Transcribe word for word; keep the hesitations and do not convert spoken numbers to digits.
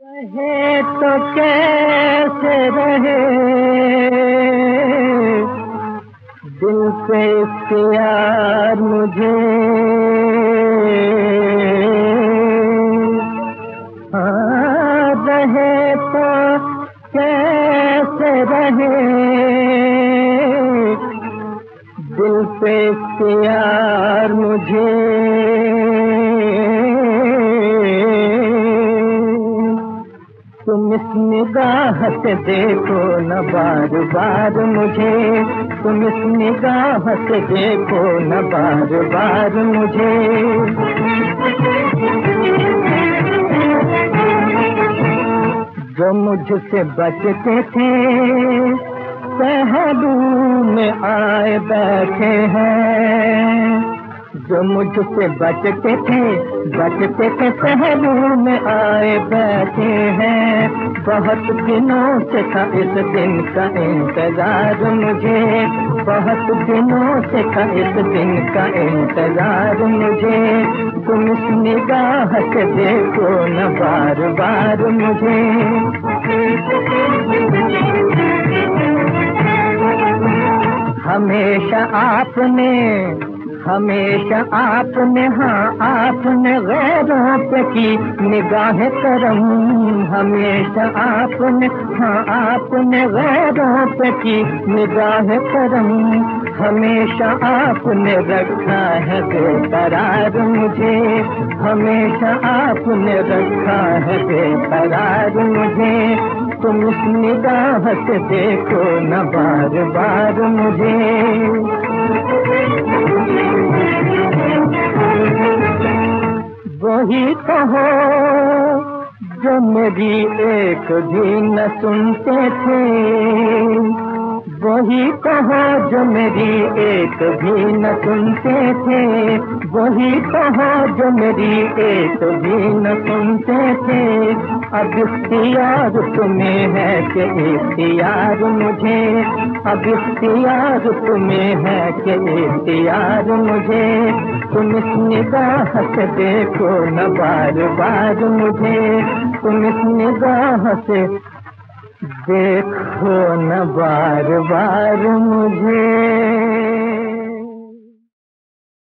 रहे तो कैसे रहे, दिल पे इख्तियार मुझे, हाँ रहे तो कैसे रहे, दिल पे इख्तियार मुझे। तुम इस निगाह से देखो न बार बार मुझे, तुम इस निगाह से देखो न बार बार मुझे। जो मुझसे बचते थे पहलू में आए बैठे हैं, जो मुझसे बचते थे बचते थे पहलू में आए बैठे हैं। बहुत दिनों से था इस दिन का इंतजार मुझे, बहुत दिनों से था इस दिन का इंतजार मुझे। तुम इस निगाह से देखो न बार बार मुझे। हमेशा आपने हमेशा आपने हाँ आपने गैरों पे की निगाह करम, हमेशा आपने हाँ आपने गैरों पे की निगाह करम। हमेशा आपने रखा है बेकरार मुझे, हमेशा आपने रखा है बेकरार मुझे। तुम इस निगाह से देखो न बार बार मुझे। वही कहो जो मेरी एक भी न सुनते थे, वही कहो जो मेरी एक भी न सुनते थे, वही कहो जो मेरी एक भी न सुनते थे। अब इख्तियार तुम्हें है कि इख्तियार मुझे, अब इख्तियार तुम्हें है कि इख्तियार मुझे। तुम इस निगाह से देखो न बार बार मुझे, तुम इस निगाह से देखो न बार बार मुझे।